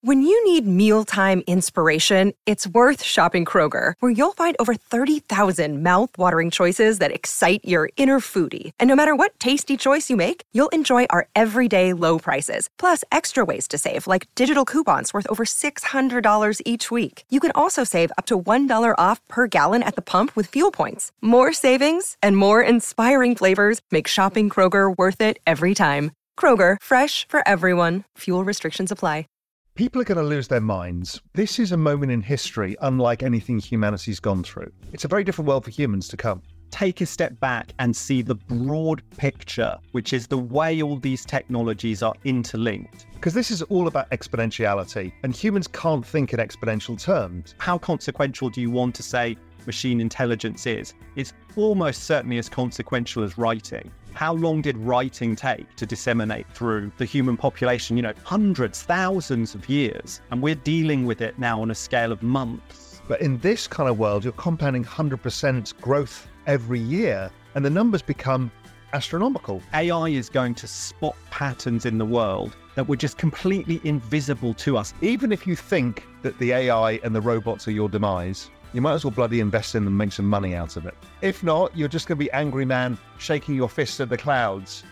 When you need mealtime inspiration, it's worth shopping Kroger, where you'll find over 30,000 mouth-watering choices that excite your inner foodie. And no matter what tasty choice you make, you'll enjoy our everyday low prices, plus extra ways to save, like digital coupons worth over $600 each week. You can also save up to $1 off per gallon at the pump with fuel points. More savings and more inspiring flavors make shopping Kroger worth it every time. Kroger, fresh for everyone. Fuel restrictions apply. People are going to lose their minds. This is a moment in history unlike anything humanity's gone through. It's a very different world for humans to come. Take a step back and see the broad picture, which is the way all these technologies are interlinked. Because this is all about exponentiality, and humans can't think in exponential terms. How consequential do you want to say machine intelligence is? It's almost certainly as consequential as writing. How long did writing take to disseminate through the human population? Hundreds, thousands of years. And we're dealing with it now on a scale of months. But in this kind of world, you're compounding 100% growth every year, and the numbers become astronomical. AI is going to spot patterns in the world that were just completely invisible to us. Even if you think that the AI and the robots are your demise, you might as well bloody invest in them and make some money out of it. If not, you're just going to be angry man shaking your fist at the clouds.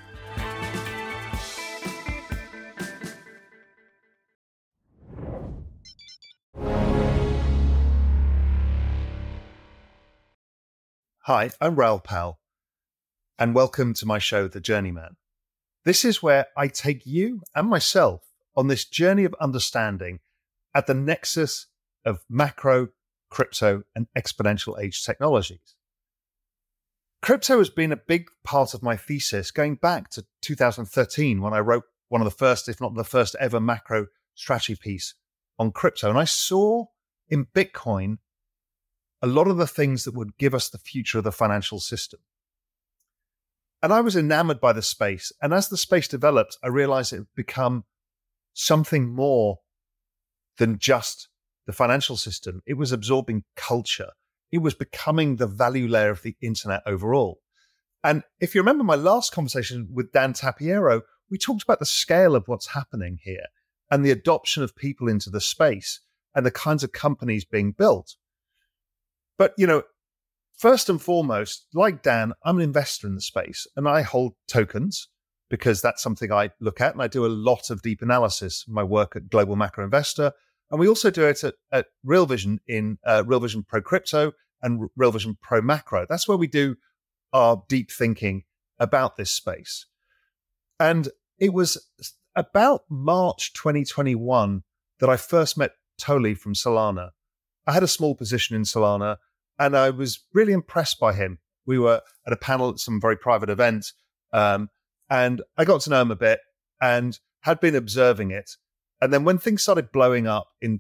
Hi, I'm Raoul Pal, and welcome to my show, The Journeyman. This is where I take you and myself on this journey of understanding at the nexus of macro, crypto, and exponential age technologies. Crypto has been a big part of my thesis going back to 2013 when I wrote one of the first, if not the first ever macro strategy piece on crypto. And I saw in Bitcoin a lot of the things that would give us the future of the financial system. And I was enamored by the space. And as the space developed, I realized it had become something more than just the financial system. It was absorbing culture. It was becoming the value layer of the internet overall. And if you remember my last conversation with Dan Tapiero, we talked about the scale of what's happening here and the adoption of people into the space and the kinds of companies being built. But, first and foremost, like Dan, I'm an investor in the space and I hold tokens because that's something I look at. And I do a lot of deep analysis in my work at Global Macro Investor. And we also do it at Real Vision in Real Vision Pro Crypto and Real Vision Pro Macro. That's where we do our deep thinking about this space. And it was about March 2021 that I first met Toly from Solana. I had a small position in Solana and I was really impressed by him. We were at a panel at some very private event and I got to know him a bit and had been observing it. And then when things started blowing up in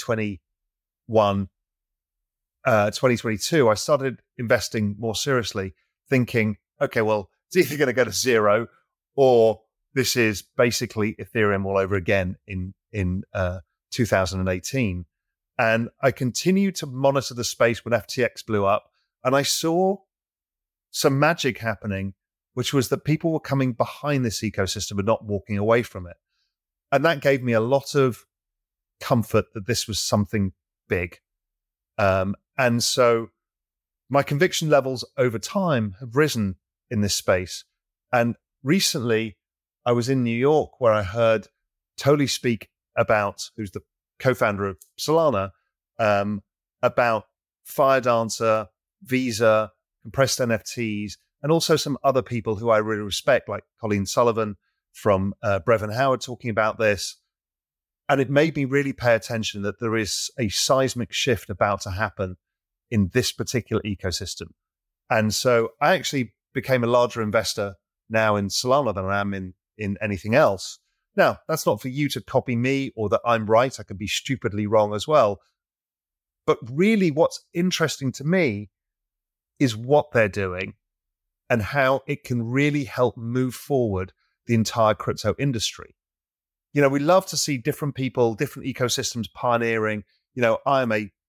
2022, I started investing more seriously, thinking, okay, well, it's either going to go to zero or this is basically Ethereum all over again in 2018. And I continued to monitor the space when FTX blew up. And I saw some magic happening, which was that people were coming behind this ecosystem and not walking away from it. And that gave me a lot of comfort that this was something big. And so my conviction levels over time have risen in this space. And recently I was in New York where I heard Toly speak about, who's the co-founder of Solana, about Firedancer, Visa, compressed NFTs, and also some other people who I really respect, like Colleen Sullivan from Brevin Howard talking about this. And it made me really pay attention that there is a seismic shift about to happen in this particular ecosystem. And so I actually became a larger investor now in Solana than I am in anything else. Now, that's not for you to copy me or that I'm right. I could be stupidly wrong as well. But really what's interesting to me is what they're doing and how it can really help move forward the entire crypto industry. We love to see different people, different ecosystems pioneering. I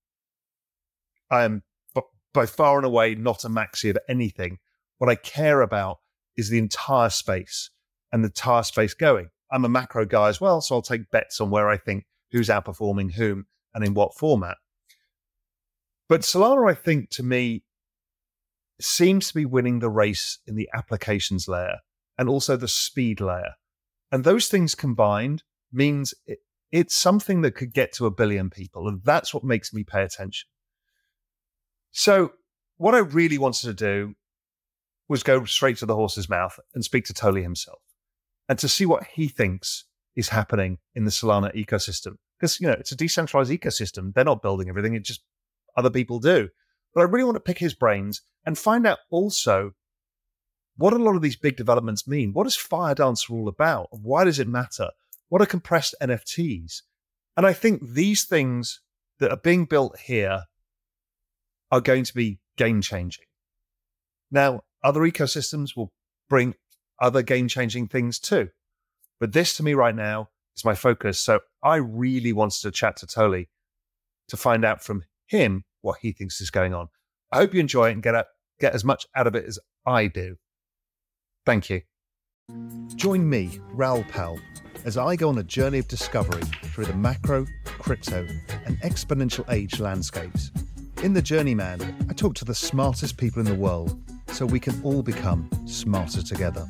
am by far and away not a maxi of anything. What I care about is the entire space and the entire space going. I'm a macro guy as well, so I'll take bets on where I think who's outperforming whom and in what format. But Solana, I think, to me, seems to be winning the race in the applications layer and also the speed layer. And those things combined means it's something that could get to 1 billion people. And that's what makes me pay attention. So what I really wanted to do was go straight to the horse's mouth and speak to Toly himself and to see what he thinks is happening in the Solana ecosystem. Because, it's a decentralized ecosystem. They're not building everything. It just other people do. But I really want to pick his brains and find out also what a lot of these big developments mean. What is Firedancer all about? Why does it matter? What are compressed NFTs? And I think these things that are being built here are going to be game-changing. Now, other ecosystems will bring other game-changing things too. But this, to me right now, is my focus. So I really wanted to chat to Toly to find out from him what he thinks is going on. I hope you enjoy it and get as much out of it as I do. Thank you. Join me, Raoul Pal, as I go on a journey of discovery through the macro, crypto, and exponential age landscapes. In The Journeyman, I talk to the smartest people in the world so we can all become smarter together.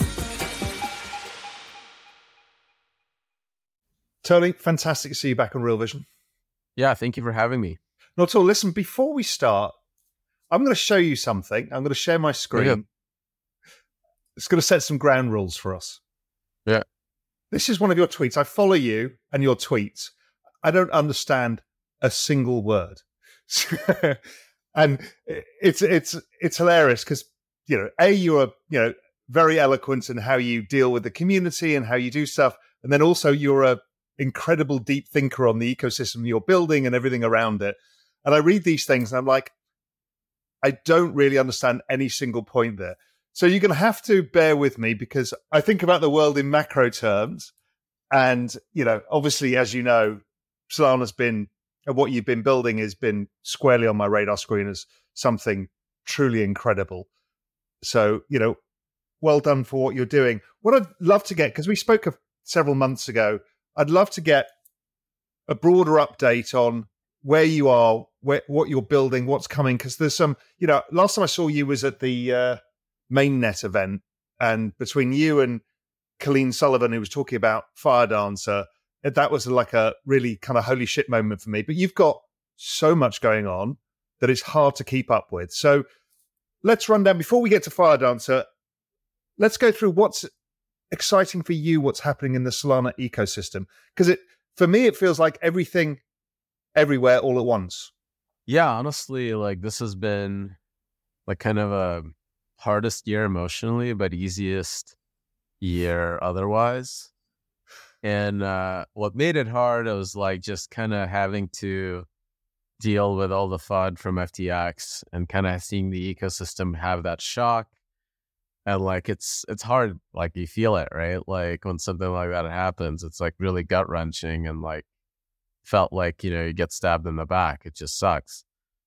Toly, fantastic to see you back on Real Vision. Yeah, thank you for having me. Not at all. Listen, before we start, I'm going to show you something. I'm going to share my screen. Yeah. It's going to set some ground rules for us. Yeah. This is one of your tweets. I follow you and your tweets. I don't understand a single word. And it's hilarious because, you are, very eloquent in how you deal with the community and how you do stuff. And then also you're a incredible deep thinker on the ecosystem you're building and everything around it. And I read these things and I'm like, I don't really understand any single point there. So you're going to have to bear with me because I think about the world in macro terms. And, obviously, as you know, Solana's been, what you've been building has been squarely on my radar screen as something truly incredible. So, well done for what you're doing. What I'd love to get, because we spoke several months ago, I'd love to get a broader update on where you are, what you're building, what's coming, because there's some, last time I saw you was at the Mainnet event, and between you and Colleen Sullivan, who was talking about Firedancer, that was like a really kind of holy shit moment for me. But you've got so much going on that it's hard to keep up with. So let's run down, before we get to Firedancer, let's go through what's exciting for you, what's happening in the Solana ecosystem. Because for me, it feels like everything, everywhere, all at once. Yeah, honestly, this has been kind of a hardest year emotionally, but easiest year otherwise. And what made it hard, it was just kind of having to deal with all the FUD from FTX and kind of seeing the ecosystem have that shock. And it's hard, you feel it, right? When something like that happens, it's really gut wrenching and felt you get stabbed in the back. It just sucks.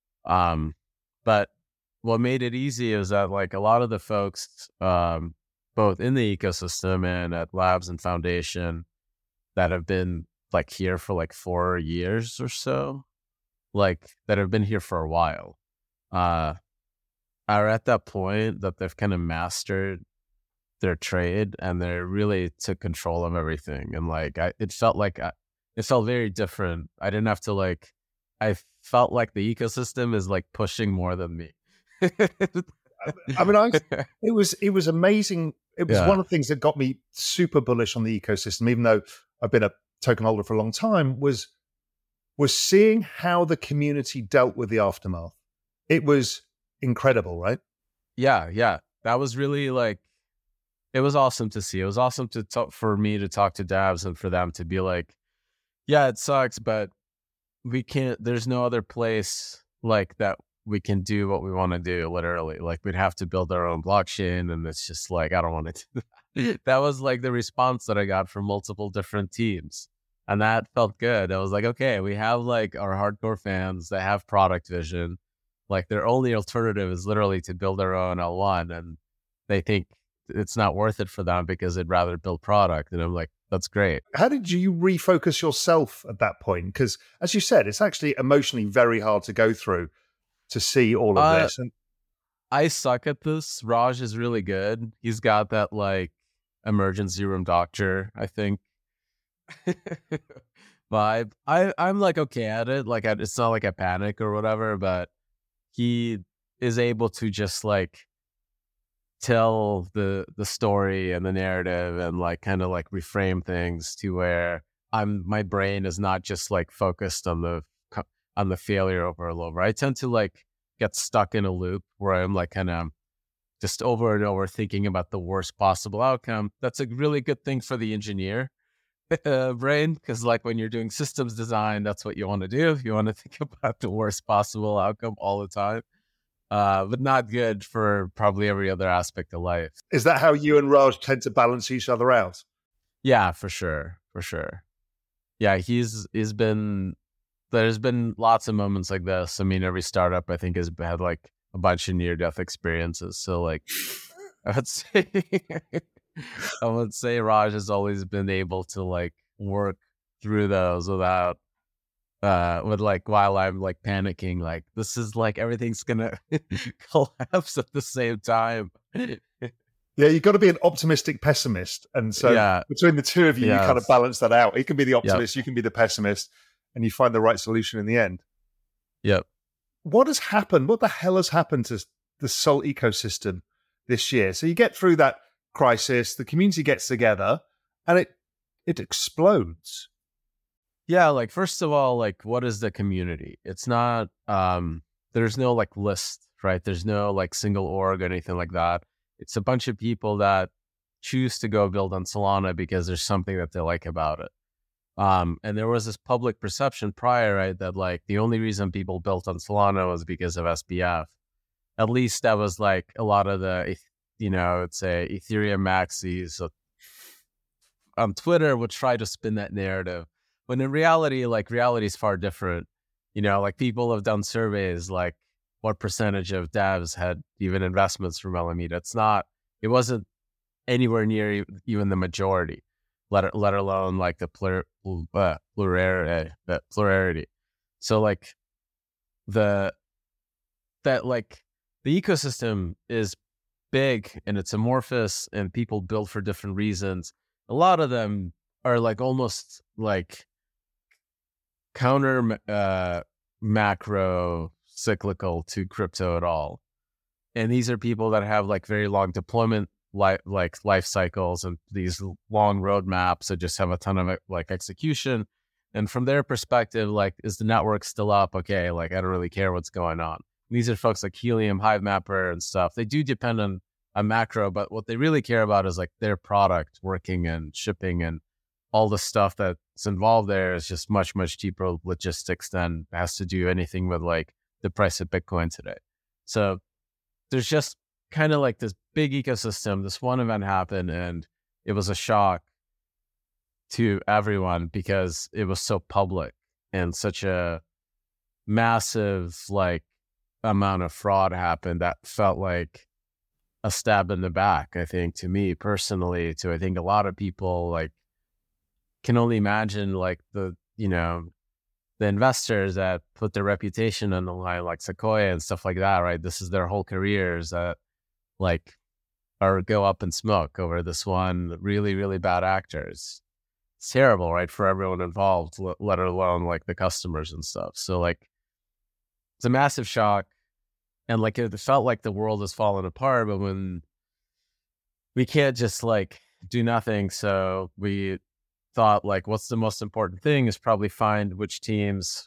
But what made it easy is that a lot of the folks, both in the ecosystem and at Labs and Foundation, that have been here for 4 years or so, that have been here for a while, are at that point that they've kind of mastered their trade and they really took control of everything. And it felt very different. I didn't have to I felt like the ecosystem is pushing more than me. I mean, it was amazing. It was one of the things that got me super bullish on the ecosystem, even though I've been a token holder for a long time, was seeing how the community dealt with the aftermath. It was incredible, right? Yeah. That was really it was awesome to see. It was awesome to talk, for me to talk to Dabs and for them to be yeah, it sucks, but we can't, there's no other place that we can do what we want to do, literally. We'd have to build our own blockchain, and it's just I don't want to do that. That was the response that I got from multiple different teams. And that felt good. I was okay, we have our hardcore fans that have product vision. Their only alternative is literally to build their own L1, and they think it's not worth it for them because they'd rather build product. And I'm like, that's great. How did you refocus yourself at that point? Because as you said, it's actually emotionally very hard to go through to see all of this. And I suck at this. Raj is really good. He's got that like emergency room doctor, I think, vibe. I'm like okay at it. Like it's not like a panic or whatever, but he is able to just like tell the story and the narrative and like kind of like reframe things to where my brain is not just like focused on the failure over and over. I tend to like get stuck in a loop where I'm like kind of just over and over thinking about the worst possible outcome. That's a really good thing for the engineer brain, because like when you're doing systems design, that's what you want to do. You want to think about the worst possible outcome all the time. But not good for probably every other aspect of life. is that how you and Raj tend to balance each other out? Yeah, for sure. Yeah, there's been lots of moments like this. I mean, every startup I think has had like a bunch of near-death experiences. So like, I would say Raj has always been able to like work through those without with like while I'm like panicking, like this is like everything's gonna collapse at the same time. Yeah, you've got to be an optimistic pessimist. And so between the two of you, you kind of balance that out. He can be the optimist, you can be the pessimist, and you find the right solution in the end. Yep. What has happened? What the hell has happened to the Salt ecosystem this year? So you get through that crisis, the community gets together, and it explodes. Yeah, like first of all, like what is the community? It's not there's no like list, right? There's no like single org or anything like that. It's a bunch of people that choose to go build on Solana because there's something that they like about it. And there was this public perception prior, right, that like the only reason people built on Solana was because of SBF. At least that was like a lot of the, I'd say Ethereum maxis on Twitter would try to spin that narrative. When in reality, like reality is far different. Like people have done surveys, like what percentage of devs had even investments from Alameda. It wasn't anywhere near even the majority, let alone like the plurality. So like the ecosystem is big and it's amorphous and people build for different reasons. A lot of them are like almost like counter macro cyclical to crypto at all. And these are people that have like very long deployment life cycles and these long roadmaps that just have a ton of like execution. And from their perspective, like, is the network still up? Okay, like I don't really care what's going on. These are folks like Helium, Hivemapper and stuff. They do depend on a macro, but what they really care about is like their product working and shipping, and all the stuff that's involved there is just much, much cheaper logistics than has to do anything with like the price of Bitcoin today. So there's just kind of like this big ecosystem. This one event happened and it was a shock to everyone because it was so public and such a massive like amount of fraud happened that felt like a stab in the back, I think, to me personally, to I think a lot of people like can only imagine like the investors that put their reputation on the line, like Sequoia and stuff like that, right? This is their whole careers that like go up in smoke over this one really, really bad actors. It's terrible, right? For everyone involved, let alone like the customers and stuff. So like, it's a massive shock. And like, it felt like the world is falling apart, but when we can't just like do nothing. So we thought like, what's the most important thing is probably find which teams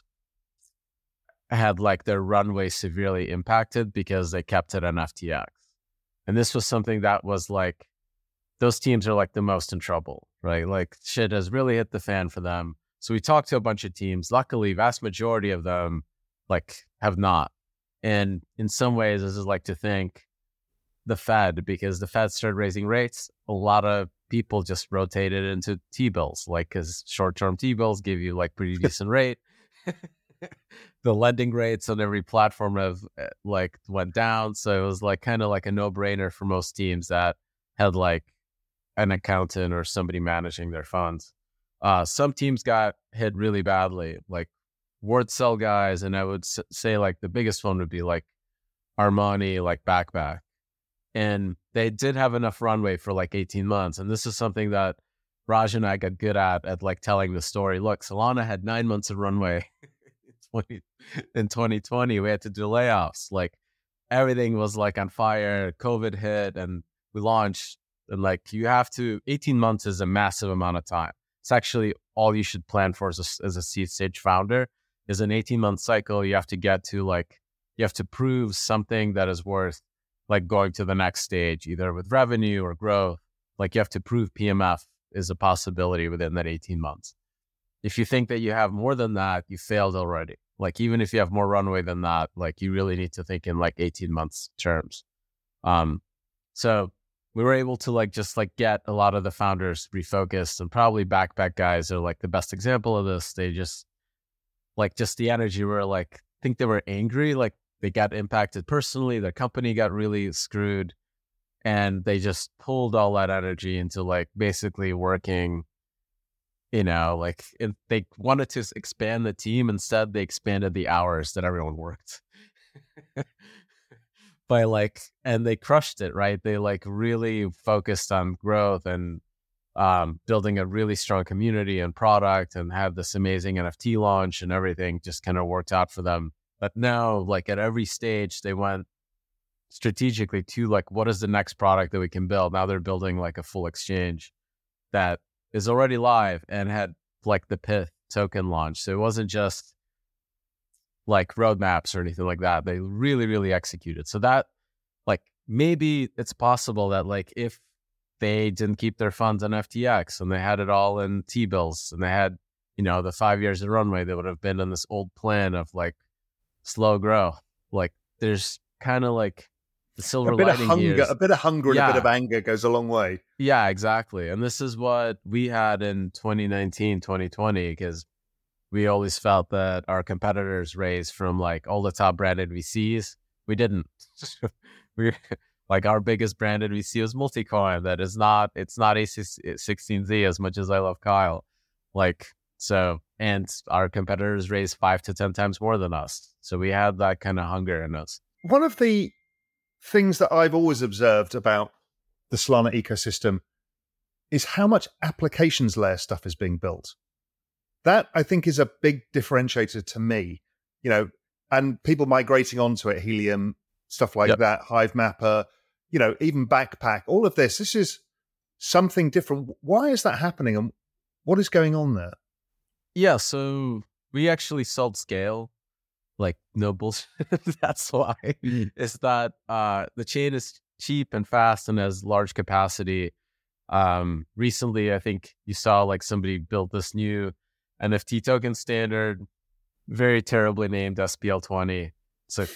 had like their runway severely impacted because they kept it on FTX. And this was something that was like, those teams are like the most in trouble, right? Like shit has really hit the fan for them. So we talked to a bunch of teams. Luckily, vast majority of them like have not. And in some ways, this is like to thank the Fed, because the Fed started raising rates. A lot of people just rotated into T-bills, like because short-term T-bills give you like pretty decent rate. The lending rates on every platform have like went down. So it was like kind of like a no-brainer for most teams that had like an accountant or somebody managing their funds. Some teams got hit really badly, like word cell guys, and I would say like the biggest one would be like Armani, like Backpack. And they did have enough runway for like 18 months. And this is something that Raj and I got good at like telling the story. Look, Solana had 9 months of runway in 2020. We had to do layoffs. Like everything was like on fire. COVID hit and we launched. And like 18 months is a massive amount of time. It's actually all you should plan for as a seed stage founder is an 18-month cycle. You have to get to you have to prove something that is worth like going to the next stage, either with revenue or growth. Like you have to prove PMF is a possibility within that 18 months. If you think that you have more than that, you failed already. Like even if you have more runway than that, like you really need to think in like 18 months terms. So we were able to like just like get a lot of the founders refocused, and probably Backpack guys are like the best example of this. They just the energy were like, I think they were angry, like they got impacted personally, their company got really screwed, and they just pulled all that energy into like basically working, like they wanted to expand the team. Instead, they expanded the hours that everyone worked. And they crushed it, right? They like really focused on growth and building a really strong community and product, and had this amazing NFT launch, and everything just kind of worked out for them. But now, like at every stage, they went strategically to like, what is the next product that we can build? Now they're building like a full exchange that is already live and had like the Pyth token launch. So it wasn't just like roadmaps or anything like that. They really, really executed. So that like, maybe it's possible that like if they didn't keep their funds on FTX and they had it all in T-bills and they had, the 5 years of runway, they would have been in this old plan of like slow growth. Like there's kind of like the silver lining here. A bit of hunger and a bit of anger goes a long way. Yeah, exactly. And this is what we had in 2019, 2020, because we always felt that our competitors raised from like all the top branded VCs. We didn't. We like our biggest branded VC was Multicoin. It's not A16Z, as much as I love Kyle. And our competitors raised 5 to 10 times more than us. So we had that kind of hunger in us. One of the things that I've always observed about the Solana ecosystem is how much applications layer stuff is being built. That, I think, is a big differentiator to me, and people migrating onto it, Helium, stuff like that, Hive Mapper, even Backpack, all of this is something different. Why is that happening, and what is going on there? Yeah, so we actually sold scale, like no bullshit. That's why. Is that the chain is cheap and fast and has large capacity. Recently, I think you saw like somebody built this new NFT token standard, very terribly named SPL20. So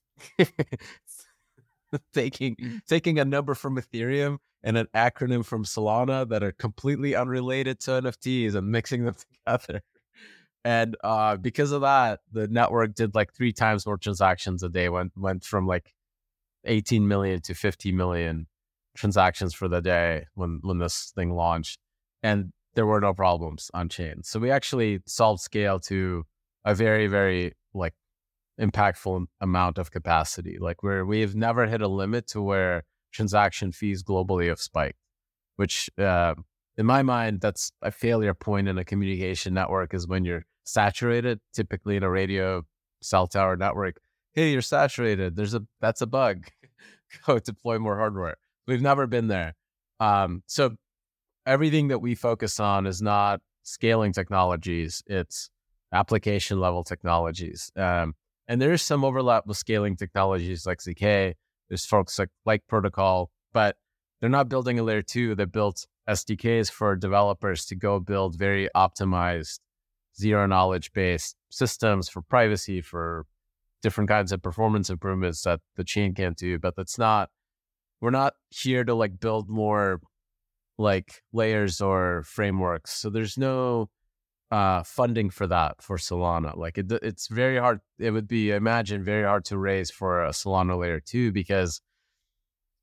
taking a number from Ethereum and an acronym from Solana that are completely unrelated to NFTs and mixing them together. And because of that, the network did like 3 times more transactions a day, went from like 18 million to 50 million transactions for the day when this thing launched. And there were no problems on chain. So we actually solved scale to a very, very like impactful amount of capacity, like where we've never hit a limit to where transaction fees globally have spiked, which in my mind, that's a failure point in a communication network, is when you're saturated, typically in a radio cell tower network. Hey, you're saturated. That's a bug. Go deploy more hardware. We've never been there. So everything that we focus on is not scaling technologies. It's application level technologies. And there is some overlap with scaling technologies like ZK. There's folks like Protocol, but they're not building a layer 2. They built SDKs for developers to go build very optimized, zero knowledge based systems for privacy, for different kinds of performance improvements that the chain can't do. But we're not here to like build more like layers or frameworks. So there's no funding for that for Solana. Like it's very hard. It would be, I imagine, very hard to raise for a Solana layer 2, because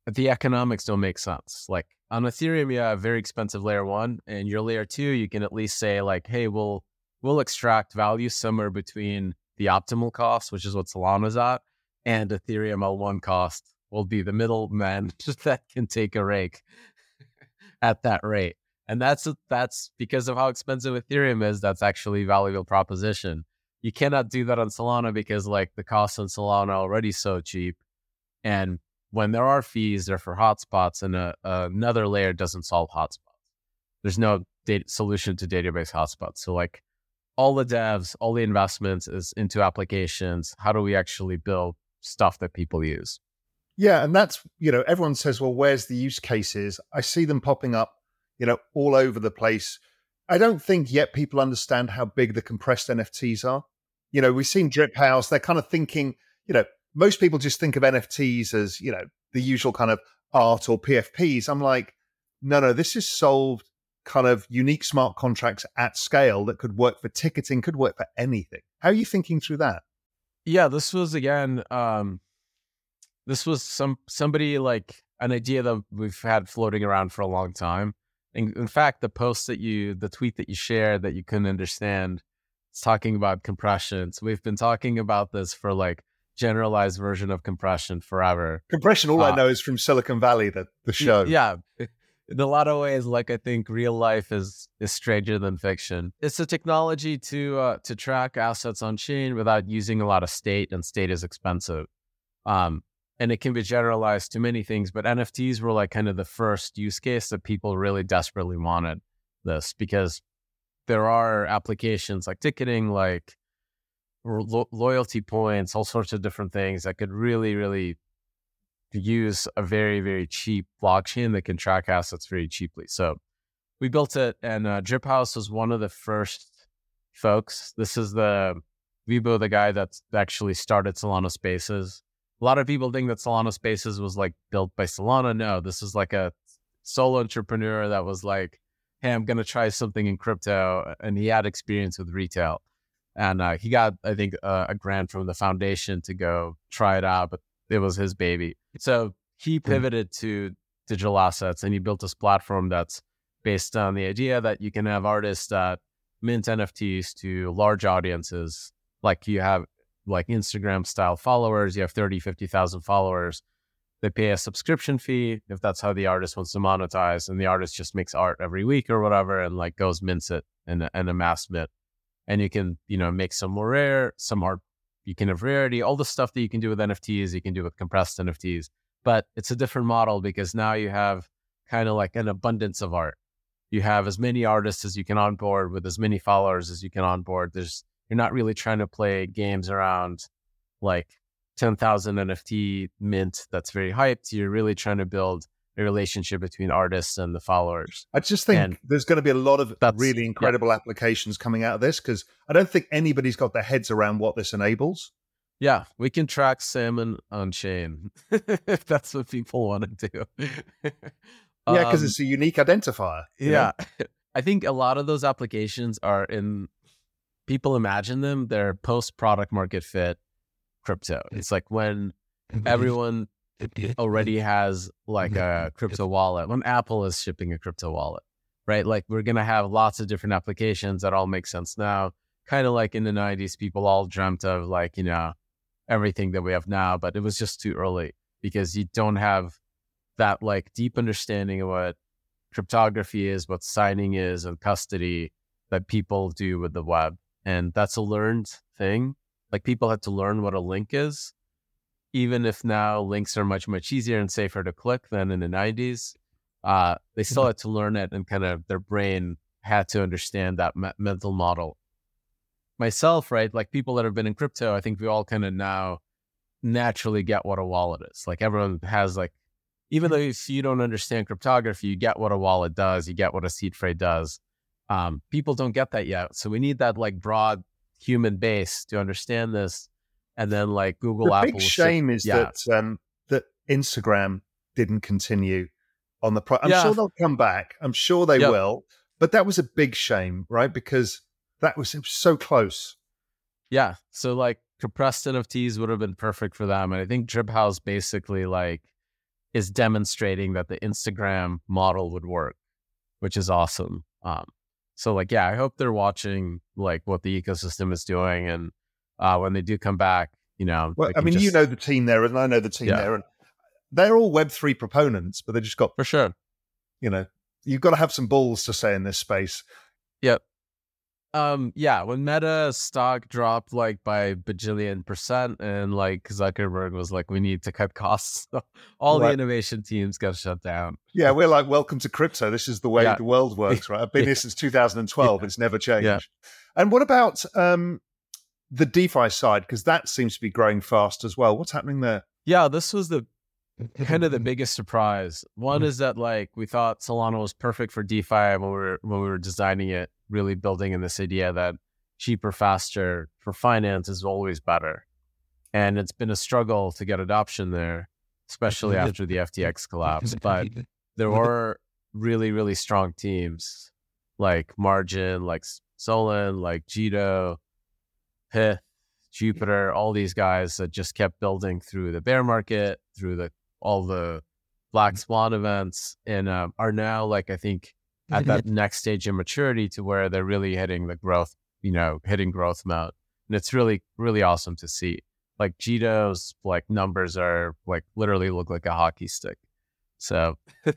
the economics don't make sense. Like on Ethereum, you have very expensive layer 1, and your layer 2, you can at least say like, hey, we'll extract value somewhere between the optimal cost, which is what Solana's at, and Ethereum L1 cost will be the middleman that can take a rake at that rate. And that's because of how expensive Ethereum is. That's actually a valuable proposition. You cannot do that on Solana because like the cost on Solana already so cheap. And when there are fees, they're for hotspots, and another layer doesn't solve hotspots. There's no solution to database hotspots. So like all the devs, all the investments is into applications. How do we actually build stuff that people use? Yeah, and that's, everyone says, well, where's the use cases? I see them popping up, all over the place. I don't think yet people understand how big the compressed NFTs are. We've seen Drip House. They're kind of thinking, most people just think of NFTs as, the usual kind of art or PFPs. I'm like, no, this is solved kind of unique smart contracts at scale that could work for ticketing, could work for anything. How are you thinking through that? Yeah, this was, again, this was somebody like an idea that we've had floating around for a long time. In fact, the tweet that you shared that you couldn't understand, it's talking about compression. So we've been talking about this for like generalized version of compression forever. Compression, all I know is from Silicon Valley, the show. Yeah. In a lot of ways, like I think real life is stranger than fiction. It's a technology to track assets on chain without using a lot of state, and state is expensive. And it can be generalized to many things, but NFTs were like kind of the first use case that people really desperately wanted this, because there are applications like ticketing, like loyalty points, all sorts of different things that could really, really use a very, very cheap blockchain that can track assets very cheaply. So we built it, and Drip House was one of the first folks. This is Vibo, the guy that actually started Solana Spaces. A lot of people think that Solana Spaces was like built by Solana. No, this is like a solo entrepreneur that was like, hey, I'm going to try something in crypto. And he had experience with retail. And he got, I think, a grant from the foundation to go try it out, but it was his baby. So he pivoted to digital assets, and he built this platform that's based on the idea that you can have artists that mint NFTs to large audiences. Like you have like Instagram style followers, you have 30, 50,000 followers. They pay a subscription fee if that's how the artist wants to monetize. And the artist just makes art every week or whatever, and like goes mints it in a mass mint. And you can, make some more rare, some art. You can have rarity, all the stuff that you can do with NFTs, you can do with compressed NFTs. But it's a different model because now you have kind of like an abundance of art. You have as many artists as you can onboard with as many followers as you can onboard. You're not really trying to play games around like 10,000 NFT mint that's very hyped. You're really trying to build a relationship between artists and the followers. I just think there's going to be a lot of really incredible applications coming out of this, because I don't think anybody's got their heads around what this enables. Yeah, we can track salmon on chain if that's what people want to do. Yeah, because it's a unique identifier. Yeah. I think a lot of those applications are people imagine them, they're post-product market fit crypto. It's like when everyone already has like a crypto wallet, when Apple is shipping a crypto wallet, right? Like we're going to have lots of different applications that all make sense now. Kind of like in the 90s, people all dreamt of like, everything that we have now, but it was just too early because you don't have that like deep understanding of what cryptography is, what signing is, and custody that people do with the web. And that's a learned thing. Like people had to learn what a link is, even if now links are much, much easier and safer to click than in the 90s. They still had to learn it, and kind of their brain had to understand that mental model. Myself, right? Like people that have been in crypto, I think we all kind of now naturally get what a wallet is. Like everyone has like, even though if you don't understand cryptography, you get what a wallet does, you get what a seed phrase does. People don't get that yet. So we need that like broad human base to understand this. And then like Google, Apple. The big shame is that Instagram didn't continue on the I'm sure they'll come back. I'm sure they will. But that was a big shame, right? Because it was so close. Yeah. So like compressed NFTs would have been perfect for them. And I think Drip House basically like is demonstrating that the Instagram model would work, which is awesome. So like, yeah, I hope they're watching like what the ecosystem is doing, and when they do come back, Well, I mean, you know the team there, and I know the team there, and they're all Web3 proponents, but they just got, for sure, you've got to have some balls to stay in this space. Yep. When Meta stock dropped like by bajillion%, and like Zuckerberg was like, we need to cut costs, all the innovation teams got shut down. Yeah, we're like, welcome to crypto. This is the way the world works, right? I've been here since 2012. It's never changed. Yeah. And what about the DeFi side? Because that seems to be growing fast as well. What's happening there? Yeah, this was the kind of the biggest surprise. One is that like we thought Solana was perfect for DeFi when we were designing it, really building in this idea that cheaper, faster for finance is always better. And it's been a struggle to get adoption there, especially after the FTX collapse. But there were really, really strong teams like Margin, like Solon, like Jito, Pyth, Jupiter, all these guys that just kept building through the bear market, through all the Black Swan events, and are now like, I think, at that next stage of maturity to where they're really hitting the growth, hitting growth mode. And it's really, really awesome to see. Like Jito's like numbers are like literally look like a hockey stick. So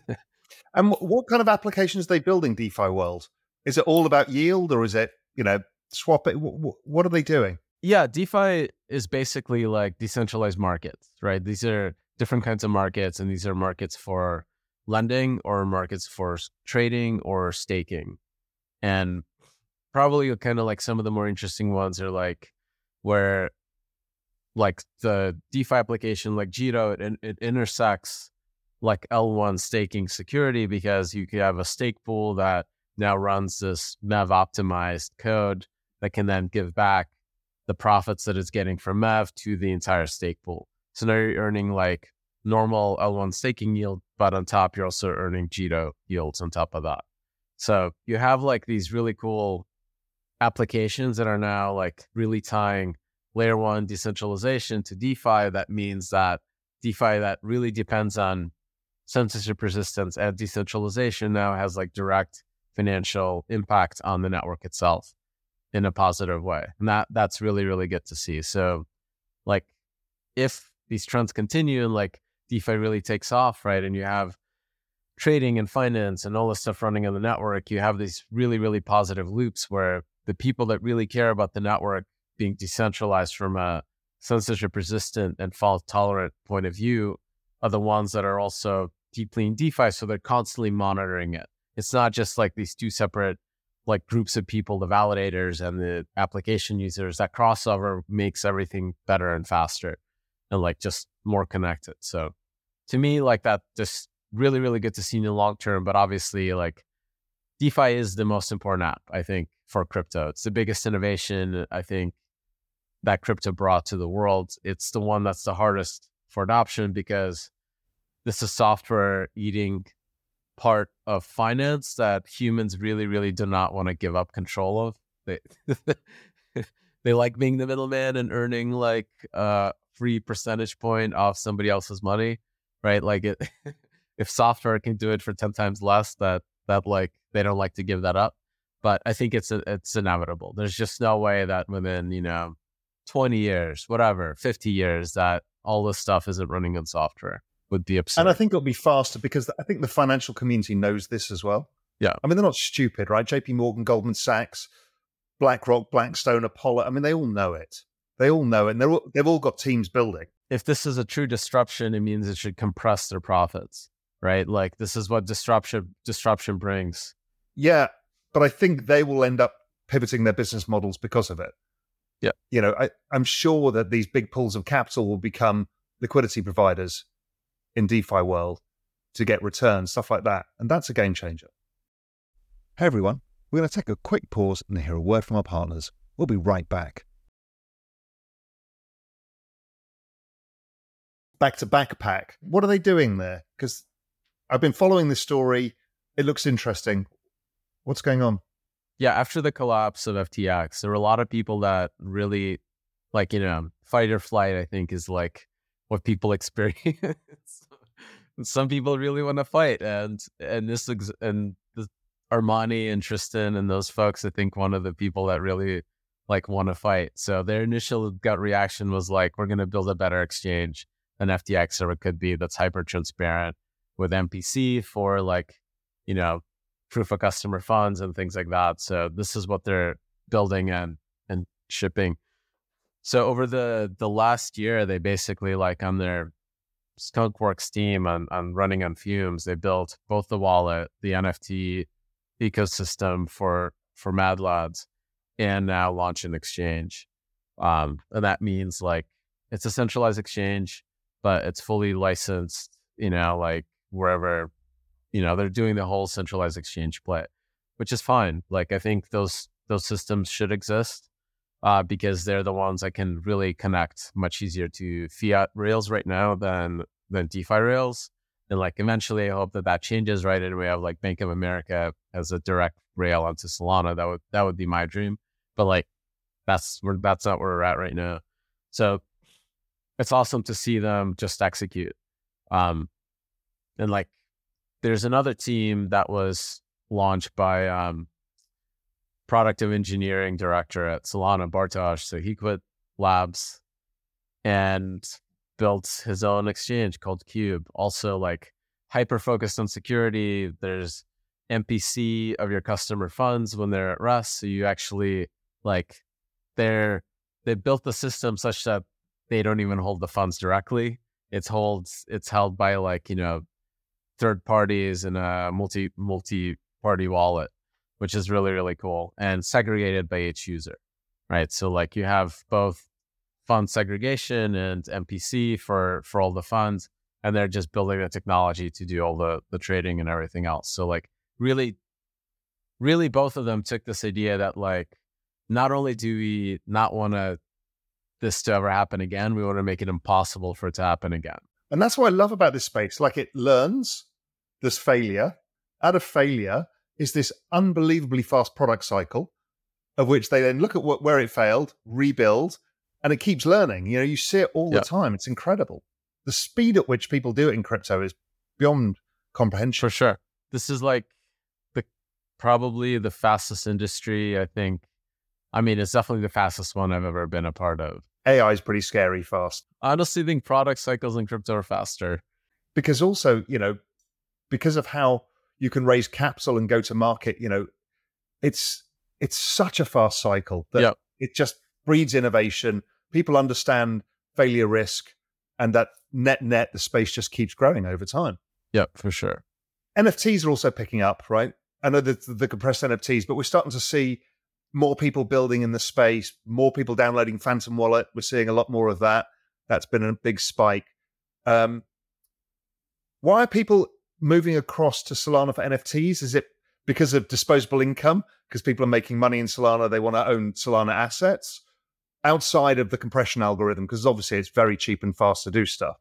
and what kind of applications are they building DeFi world? Is it all about yield, or is it, swap it? What are they doing? Yeah, DeFi is basically like decentralized markets, right? These are different kinds of markets, and these are markets for lending or markets for trading or staking. And probably kind of like some of the more interesting ones are like where like the DeFi application like Jito, it intersects like L1 staking security, because you could have a stake pool that now runs this MEV optimized code that can then give back the profits that it's getting from MEV to the entire stake pool. So now you're earning like normal L1 staking yield, but on top, you're also earning Jito yields on top of that. So you have like these really cool applications that are now like really tying layer one decentralization to DeFi. That means that DeFi that really depends on censorship resistance and decentralization now has like direct financial impact on the network itself in a positive way. And that's really, really good to see. So like if these trends continue and like DeFi really takes off, right, and you have trading and finance and all this stuff running on the network, you have these really, really positive loops where the people that really care about the network being decentralized from a censorship resistant and fault tolerant point of view are the ones that are also deeply in DeFi. So they're constantly monitoring it. It's not just like these two separate like groups of people, the validators and the application users. That crossover makes everything better and faster and like just more connected. So to me, like that just really, really good to see in the long term. But obviously like DeFi is the most important app, I think, for crypto. It's the biggest innovation, I think, that crypto brought to the world. It's the one that's the hardest for adoption because this is software eating part of finance that humans really, really do not want to give up control of. They like being the middleman and earning like a free percentage point off somebody else's money, right? Like if software can do it for 10 times less, that like they don't like to give that up. But I think it's inevitable. There's just no way that within 20 years, whatever, 50 years, that all this stuff isn't running on software. Would be absurd. And I think it'll be faster because I think the financial community knows this as well. Yeah. I mean, they're not stupid, right? JP Morgan, Goldman Sachs, BlackRock, Blackstone, Apollo. I mean, they all know it. They all know it. And they've all got teams building. If this is a true disruption, it means it should compress their profits, right? Like this is what disruption brings. Yeah. But I think they will end up pivoting their business models because of it. Yeah. I'm sure that these big pools of capital will become liquidity providers in DeFi world to get returns, stuff like that. And that's a game changer. Hey everyone, we're going to take a quick pause and hear a word from our partners. We'll be right back. Back to Backpack. What are they doing there? Because I've been following this story. It looks interesting. What's going on? Yeah, after the collapse of FTX, there were a lot of people that really fight or flight, I think, is like what people experience some people really want to fight, and the Armani and Tristan and those folks, I think one of the people that really like want to fight. So their initial gut reaction was like, we're going to build a better exchange than FTX or it could be, that's hyper transparent with MPC for like, proof of customer funds and things like that. So this is what they're building and shipping. So over the last year, they basically like on their Skunkworks team on running on fumes, they built both the wallet, the NFT ecosystem for Mad Lads, and now launch an exchange. And that means like it's a centralized exchange, but it's fully licensed, like wherever, they're doing the whole centralized exchange play, which is fine. Like I think those systems should exist because they're the ones that can really connect much easier to fiat rails right now than DeFi rails. And like eventually I hope that changes, right? And we have like Bank of America as a direct rail onto Solana. That would be my dream. But like that's not where we're at right now. So it's awesome to see them just execute. And like there's another team that was launched by product of engineering director at Solana, Bartosz. So he quit Labs and built his own exchange called Cube. Also like hyper focused on security. There's MPC of your customer funds when they're at rest. So you actually like they built the system such that they don't even hold the funds directly. It's held by like, third parties in a multi-party wallet, which is really, really cool, and segregated by each user, right? So like you have both fund segregation and MPC for all the funds, and they're just building the technology to do all the trading and everything else. So like really, really both of them took this idea that like, not only do we not want this to ever happen again, we want to make it impossible for it to happen again. And that's what I love about this space. Like it learns, there's failure. Out of failure is this unbelievably fast product cycle of which they then look at where it failed, rebuild, and it keeps learning. You see it all the time. It's incredible. The speed at which people do it in crypto is beyond comprehension. For sure. This is like probably the fastest industry, I think. I mean, it's definitely the fastest one I've ever been a part of. AI is pretty scary fast. I honestly think product cycles in crypto are faster. Because also, because of how you can raise capital and go to market, it's such a fast cycle that it just breeds innovation. People understand failure risk, and that net, the space just keeps growing over time. Yeah, for sure. NFTs are also picking up, right? I know the compressed NFTs, but we're starting to see more people building in the space, more people downloading Phantom Wallet. We're seeing a lot more of that. That's been a big spike. Why are people moving across to Solana for NFTs? Is it because of disposable income? Because people are making money in Solana, they want to own Solana assets outside of the compression algorithm? Because obviously it's very cheap and fast to do stuff.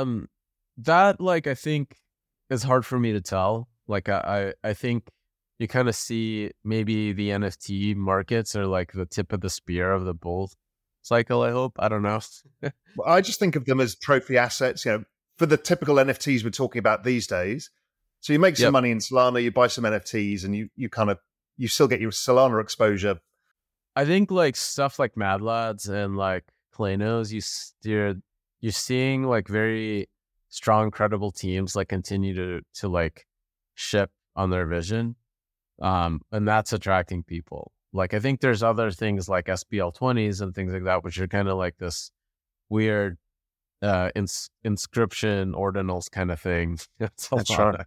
That like I think is hard for me to tell. Like I think you kind of see maybe the NFT markets are like the tip of the spear of the bull cycle, I hope. I don't know. Well, I just think of them as trophy assets, for the typical NFTs we're talking about these days. So you make some money in Solana, you buy some NFTs, and you still get your Solana exposure. I think like stuff like Mad Lads and like Planos, you're seeing like very strong, credible teams like continue to like ship on their vision. And that's attracting people. Like, I think there's other things like SPL 20s and things like that, which are kind of like this weird inscription ordinals kind of thing. That's right.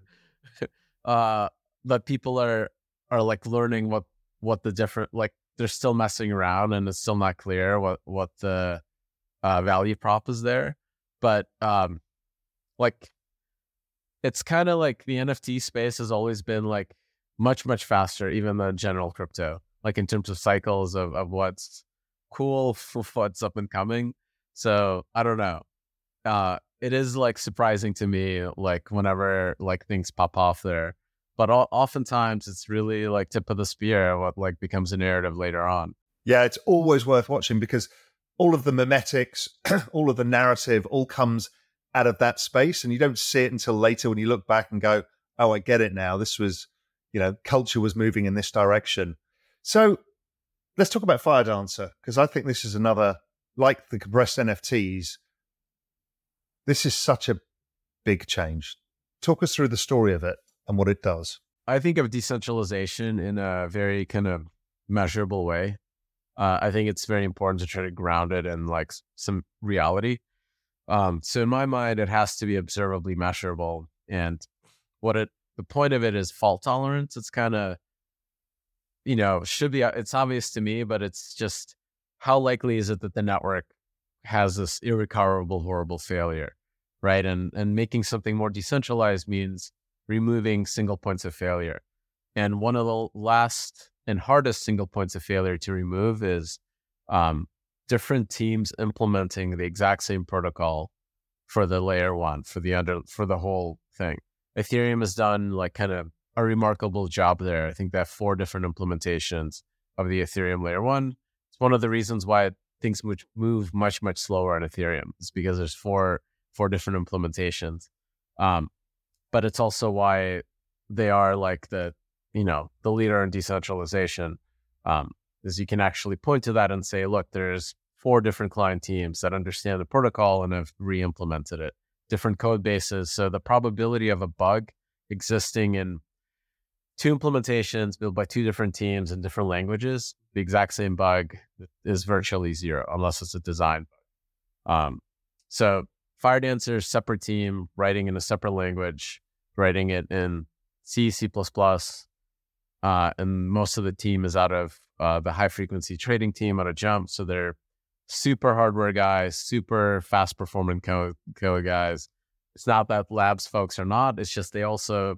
But people are like learning what the different, like they're still messing around and it's still not clear what the value prop is there. But like it's kind of like the NFT space has always been like much, much faster, even than general crypto, like in terms of cycles of what's cool, what's up and coming. So I don't know. It is like surprising to me, like whenever like things pop off there, but oftentimes it's really like tip of the spear, what like becomes a narrative later on. Yeah, it's always worth watching because all of the memetics, all of the narrative all comes out of that space, and you don't see it until later when you look back and go, oh, I get it now. This was, culture was moving in this direction. So let's talk about Firedancer, because I think this is another, like the compressed NFTs, this is such a big change. Talk us through the story of it and what it does. I think of decentralization in a very kind of measurable way. I think it's very important to try to ground it in like some reality. So in my mind, it has to be observably measurable. And the point of it is fault tolerance. It's kind of, it's obvious to me, but it's just how likely is it that the network has this irrecoverable, horrible failure, right? And making something more decentralized means removing single points of failure. And one of the last and hardest single points of failure to remove is different teams implementing the exact same protocol for the layer one, for the whole thing. Ethereum has done like kind of a remarkable job there. I think they have 4 different implementations of the Ethereum layer one. It's one of the reasons why things move much, much slower on Ethereum. It's because there's four different implementations. But it's also why they are like the leader in decentralization, is you can actually point to that and say, look, there's 4 different client teams that understand the protocol and have re-implemented it, different code bases. So the probability of a bug existing in 2 implementations built by 2 different teams in different languages, the exact same bug is virtually 0, unless it's a design bug. So Firedancer, separate team, writing in a separate language, writing it in C, C++, and most of the team is out of the high-frequency trading team out of Jump. So they're super hardware guys, super fast-performing code guys. It's not that labs folks are not. It's just they also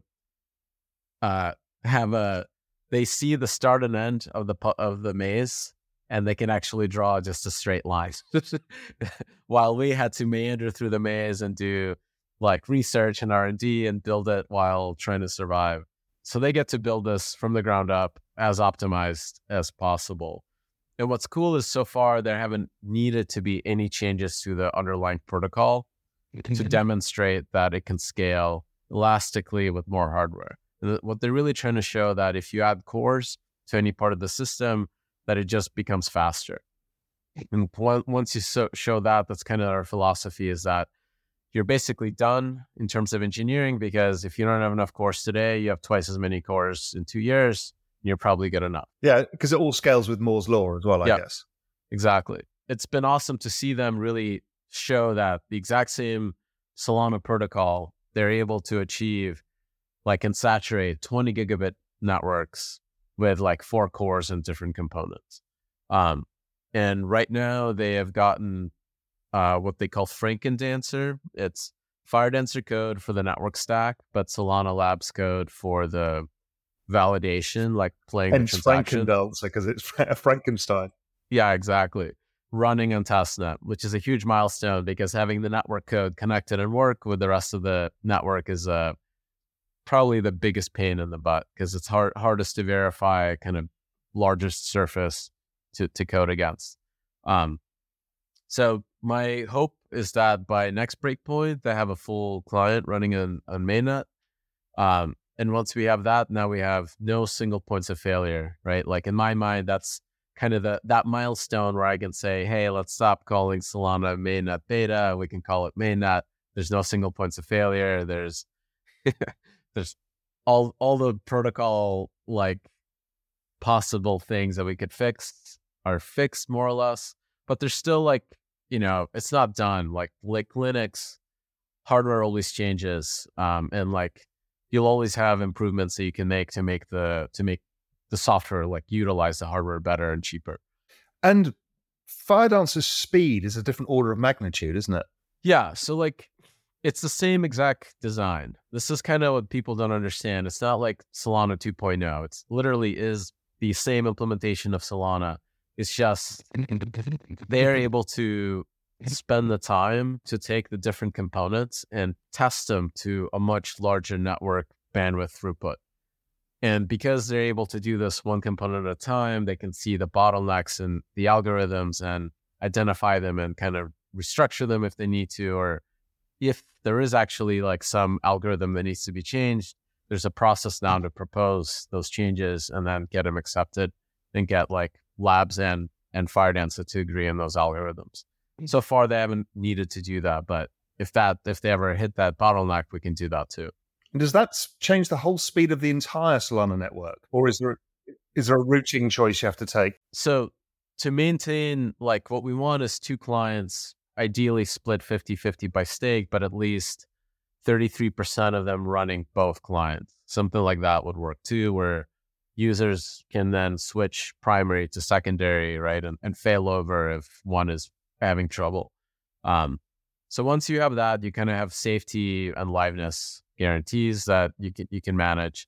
they see the start and end of the maze, and they can actually draw just a straight line. While we had to meander through the maze and do like research and R&D and build it while trying to survive. So they get to build this from the ground up as optimized as possible. And what's cool is so far there haven't needed to be any changes to the underlying protocol to demonstrate that it can scale elastically with more hardware. And what they're really trying to show that if you add cores to any part of the system, that it just becomes faster. And once you show that, that's kind of our philosophy, is that you're basically done in terms of engineering, because if you don't have enough cores today, you have twice as many cores in 2 years, and you're probably good enough. Yeah, because it all scales with Moore's law as well, I guess. Exactly. It's been awesome to see them really show that the exact same Solana protocol, they're able to achieve, like, and saturate 20 gigabit networks with like 4 cores and different components. And right now they have gotten what they call Frankendancer. It's Firedancer code for the network stack, but Solana Labs code for the validation, like playing the transaction. Frankendancer, because it's Frankenstein. Yeah, exactly. Running on testnet, which is a huge milestone, because having the network code connected and work with the rest of the network is probably the biggest pain in the butt, because it's hardest to verify, kind of largest surface to code against. So my hope is that by next breakpoint, they have a full client running on mainnet. And once we have that, now we have no single points of failure, right? Like in my mind, that's kind of that milestone where I can say, hey, let's stop calling Solana mainnet beta. We can call it mainnet. There's no single points of failure. There's all the protocol like possible things that we could fix are fixed more or less, but there's still like, it's not done. Like Linux hardware always changes. And like you'll always have improvements that you can make to make the software like utilize the hardware better and cheaper. And Firedancer's speed is a different order of magnitude, isn't it? Yeah. So like it's the same exact design. This is kind of what people don't understand. It's not like Solana 2.0. It's literally is the same implementation of Solana. It's just they're able to spend the time to take the different components and test them to a much larger network bandwidth throughput. And because they're able to do this one component at a time, they can see the bottlenecks in the algorithms and identify them and kind of restructure them if they need to, or if there is actually like some algorithm that needs to be changed, there's a process now to propose those changes and then get them accepted and get like labs and Firedance to agree on those algorithms. So far, they haven't needed to do that, but if they ever hit that bottleneck, we can do that too. And does that change the whole speed of the entire Solana network, or is there a routing choice you have to take? So to maintain, like, what we want is 2 clients, ideally split 50-50 by stake, but at least 33% of them running both clients. Something like that would work too, where users can then switch primary to secondary, right, and fail over if one is having trouble. So once you have that, you kind of have safety and liveness guarantees that you can manage.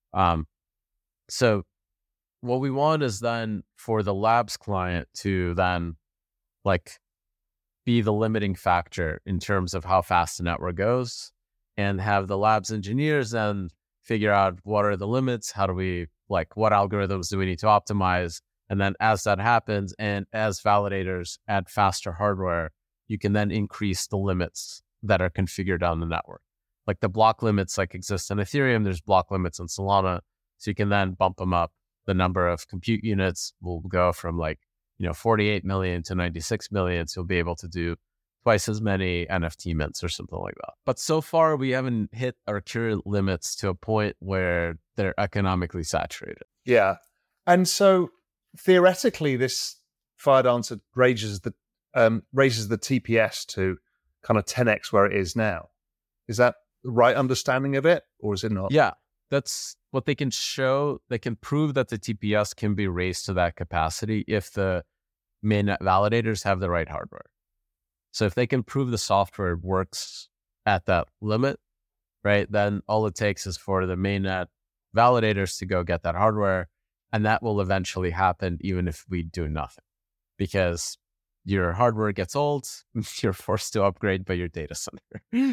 So what we want is then for the labs client to then like be the limiting factor in terms of how fast the network goes, and have the labs engineers then figure out what are the limits, how do we, like, what algorithms do we need to optimize? And then as that happens, and as validators add faster hardware, you can then increase the limits that are configured on the network. Like the block limits like exist in Ethereum, there's block limits in Solana. So you can then bump them up. The number of compute units will go from like, 48 million to 96 million. So you'll be able to do twice as many NFT mints or something like that. But so far, we haven't hit our current limits to a point where they're economically saturated. Yeah. And so theoretically, this Firedancer raises the TPS to kind of 10x where it is now. Is that the right understanding of it, or is it not? Yeah, that's what they can show. They can prove that the TPS can be raised to that capacity if the mainnet validators have the right hardware. So if they can prove the software works at that limit, right, then all it takes is for the mainnet validators to go get that hardware, and that will eventually happen even if we do nothing, because your hardware gets old, you're forced to upgrade by your data center.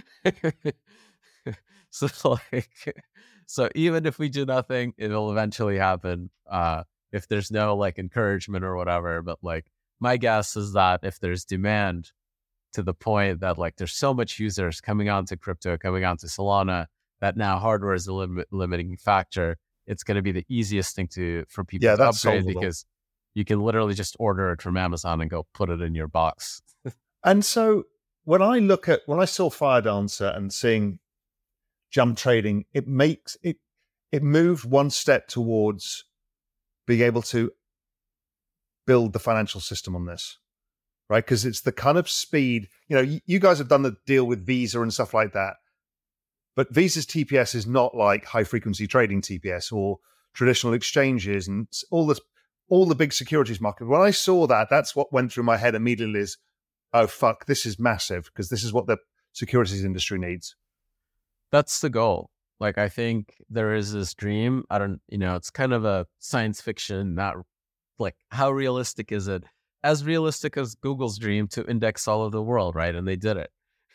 So even if we do nothing, it'll eventually happen if there's no like encouragement or whatever. But like my guess is that if there's demand to the point that like there's so much users coming onto crypto, coming onto Solana, that now hardware is the limiting factor, it's going to be the easiest thing for people to upgrade, solvable. because you can literally just order it from Amazon and go put it in your box. And so when I saw Firedancer and seeing jump trading, it moved one step towards being able to build the financial system on this, right? Because it's the kind of speed, you guys have done the deal with Visa and stuff like that, but Visa's TPS is not like high frequency trading TPS or traditional exchanges and all the big securities market. When I saw that, that's what went through my head immediately is, oh, fuck, this is massive, because this is what the securities industry needs. That's the goal. Like, I think there is this dream. It's kind of a science fiction, not like, how realistic is it? As realistic as Google's dream to index all of the world, right? And they did it.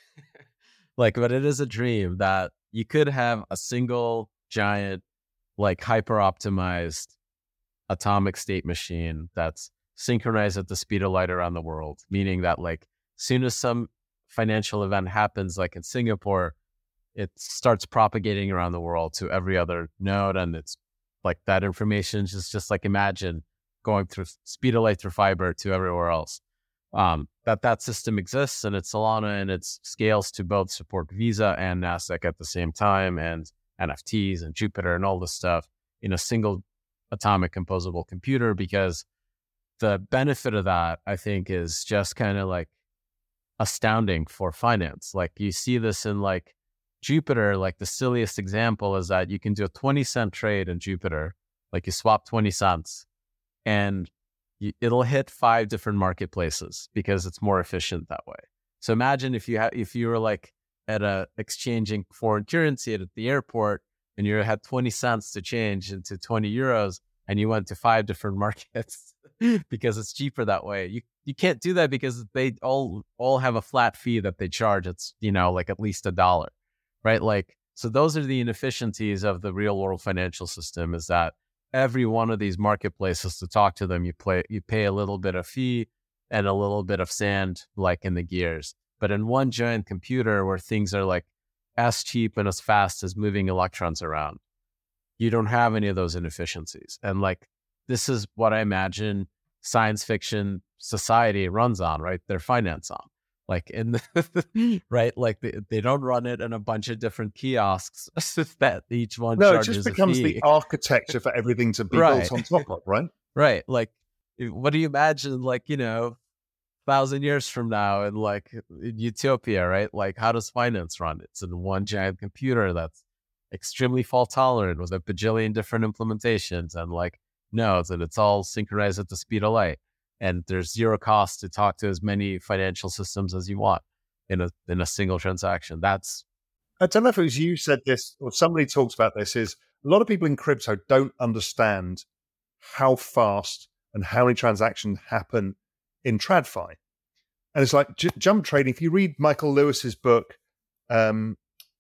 But it is a dream that you could have a single giant, like hyper optimized atomic state machine that's synchronized at the speed of light around the world, meaning that like soon as some financial event happens, like in Singapore, it starts propagating around the world to every other node. And it's like that information is just like, imagine going through speed of light through fiber to everywhere else. That system exists, and it's Solana, and it scales to both support Visa and NASDAQ at the same time, and NFTs and Jupiter and all this stuff in a single atomic composable computer, because the benefit of that, I think, is just kind of like astounding for finance. Like you see this in like Jupiter, like the silliest example is that you can do a 20-cent trade in Jupiter, like you swap 20 cents and it'll hit 5 different marketplaces because it's more efficient that way. So imagine if you were like at a exchanging foreign currency at the airport and you had 20 cents to change into 20 euros and you went to 5 different markets because it's cheaper that way. You can't do that because they all have a flat fee that they charge. It's, like at least $1, right? Like, so those are the inefficiencies of the real world financial system, is that every one of these marketplaces, to talk to them, you pay a little bit of fee and a little bit of sand, like in the gears. But in one giant computer where things are like as cheap and as fast as moving electrons around, you don't have any of those inefficiencies. And like, this is what I imagine science fiction society runs on, right? Their finance on. Like in the, right? Like they don't run it in a bunch of different kiosks that each one charges it just becomes a fee. the architecture for everything to be built on top of, right? Right. Like, what do you imagine, like, 1,000 years from now in like in utopia, right? Like, how does finance run? It's in one giant computer that's extremely fault tolerant with a bajillion different implementations and like nodes, and it's all synchronized at the speed of light. And there's zero cost to talk to as many financial systems as you want in a single transaction. I don't know if it was you said this or somebody talks about this, is a lot of people in crypto don't understand how fast and how many transactions happen in TradFi. And it's like jump trading. If you read Michael Lewis's book, what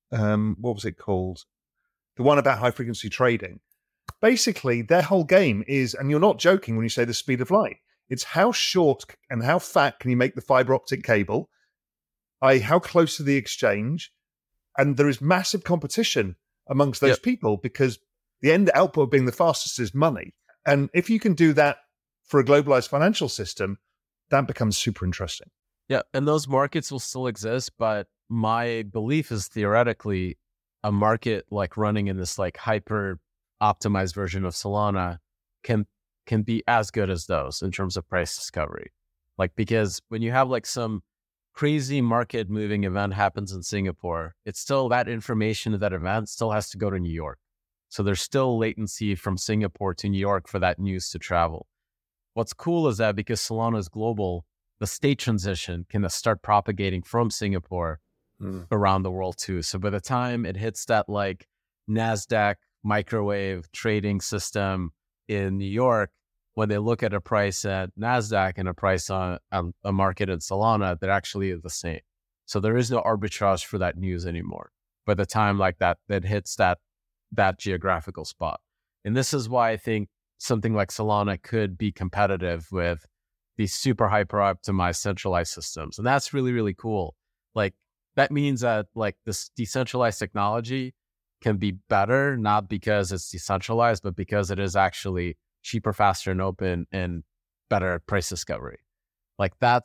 was it called? The one about high frequency trading. Basically, their whole game is, and you're not joking when you say the speed of light, it's how short and how fat can you make the fiber optic cable, i.e. how close to the exchange. And there is massive competition amongst those people because the end output of being the fastest is money. And if you can do that for a globalized financial system, that becomes super interesting. Yeah, and those markets will still exist, but my belief is theoretically a market like running in this like hyper optimized version of Solana can be as good as those in terms of price discovery. Like, because when you have like some crazy market moving event happens in Singapore, it's still that information of that event still has to go to New York. So there's still latency from Singapore to New York for that news to travel. What's cool is that because Solana is global, the state transition can start propagating from Singapore around the world too. So by the time it hits that like NASDAQ microwave trading system in New York, when they look at a price at NASDAQ and a price on a market in Solana, they're actually the same. So there is no arbitrage for that news anymore by the time like that hits that geographical spot. And this is why I think something like Solana could be competitive with these super hyper optimized centralized systems. And that's really, really cool. Like, that means that like this decentralized technology can be better, not because it's decentralized, but because it is actually cheaper, faster, and open, and better price discovery. Like, that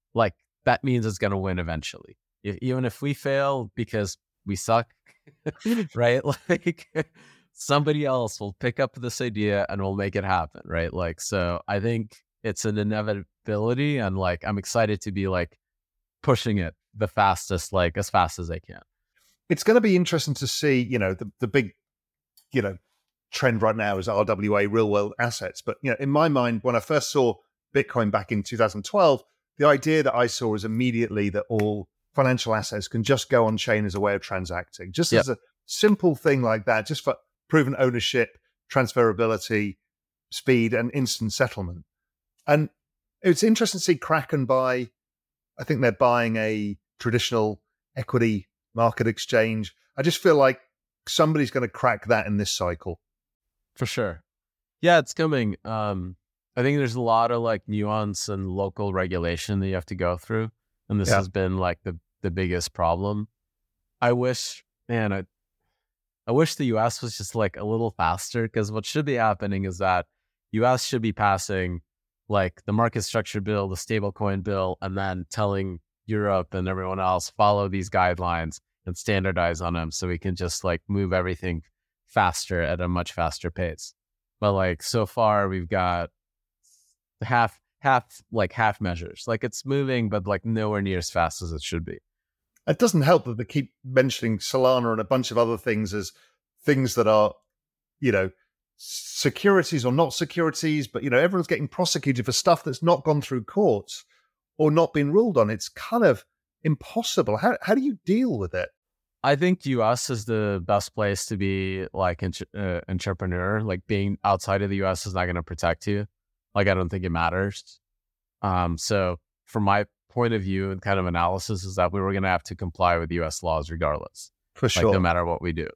means it's going to win eventually. Even if we fail because we suck, right? Like, somebody else will pick up this idea and will make it happen, right? Like, so I think it's an inevitability, and like, I'm excited to be like pushing it the fastest, like as fast as I can. It's going to be interesting to see, the big, trend right now is RWA, real world assets. But, in my mind, when I first saw Bitcoin back in 2012, the idea that I saw is immediately that all financial assets can just go on chain as a way of transacting, just as a simple thing like that, just for proven ownership, transferability, speed, and instant settlement. And it's interesting to see Kraken buy, I think they're buying a traditional equity market exchange. I just feel like somebody's going to crack that in this cycle. For sure. Yeah, it's coming. I think there's a lot of like nuance and local regulation that you have to go through. And this has been like the biggest problem. I wish the US was just like a little faster, because what should be happening is that US should be passing like the market structure bill, the stablecoin bill, and then telling Europe and everyone else, follow these guidelines and standardize on them so we can just like move everything faster at a much faster pace. But like, so far we've got half measures. Like, it's moving, but like nowhere near as fast as it should be. It doesn't help that they keep mentioning Solana and a bunch of other things as things that are, securities or not securities, but, everyone's getting prosecuted for stuff that's not gone through courts or not been ruled on. It's kind of impossible. How do you deal with it? I think US is the best place to be like entrepreneur. Like, being outside of the US is not going to protect you. Like, I don't think it matters. So from my point of view and kind of analysis is that we were going to have to comply with US laws regardless. For sure. Like, no matter what we do.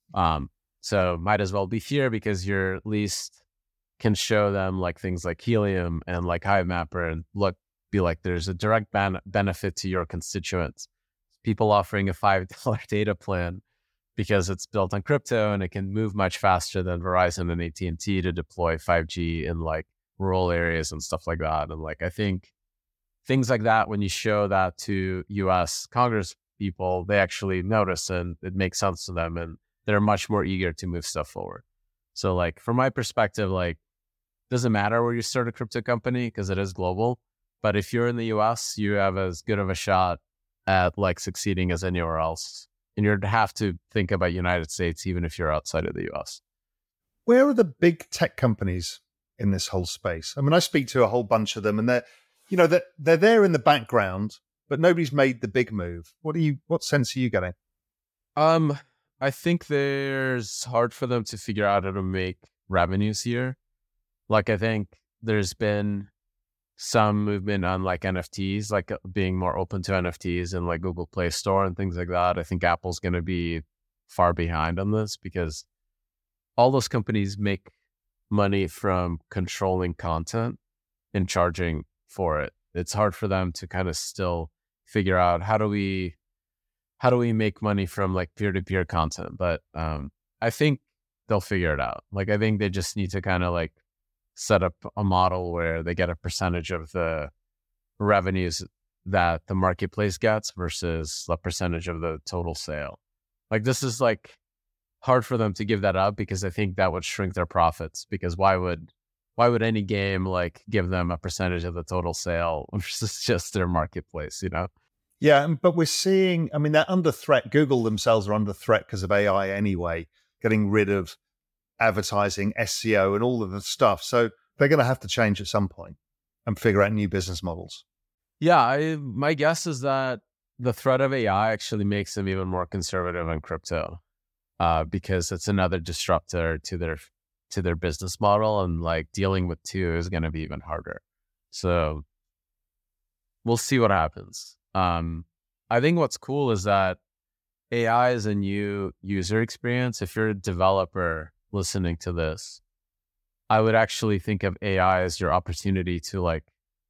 So might as well be here, because you're at least can show them like things like Helium and like Hivemapper, and look, be like, there's a direct benefit to your constituents. People offering a $5 data plan because it's built on crypto and it can move much faster than Verizon and AT&T to deploy 5G in like rural areas and stuff like that. And like, I think things like that, when you show that to US Congress people, they actually notice and it makes sense to them and they're much more eager to move stuff forward. So like, from my perspective, like, doesn't matter where you start a crypto company because it is global. But if you're in the US, you have as good of a shot at like succeeding as anywhere else. And you'd have to think about United States, even if you're outside of the US. Where are the big tech companies in this whole space? I mean, I speak to a whole bunch of them and they're there in the background, but nobody's made the big move. What sense are you getting? I think there's hard for them to figure out how to make revenues here. Like, I think there's been some movement on like NFTs, like being more open to NFTs and like Google Play Store and things like that. I think Apple's going to be far behind on this because all those companies make money from controlling content and charging for it. It's hard for them to kind of still figure out how do we make money from like peer-to-peer content. But I think they'll figure it out. Like, I think they just need to kind of like set up a model where they get a percentage of the revenues that the marketplace gets versus the percentage of the total sale. Like, this is like hard for them to give that up because I think that would shrink their profits, because why would any game like give them a percentage of the total sale versus just their marketplace, you know? Yeah, but we're seeing, I mean, they're under threat. Google themselves are under threat because of AI anyway, getting rid of advertising, SEO, and all of the stuff. So they're going to have to change at some point and figure out new business models. Yeah, my guess is that the threat of AI actually makes them even more conservative in crypto, because it's another disruptor to their business model, and like dealing with two is going to be even harder. So we'll see what happens. I think what's cool is that AI is a new user experience. If you're a developer listening to this, I would actually think of AI as your opportunity to like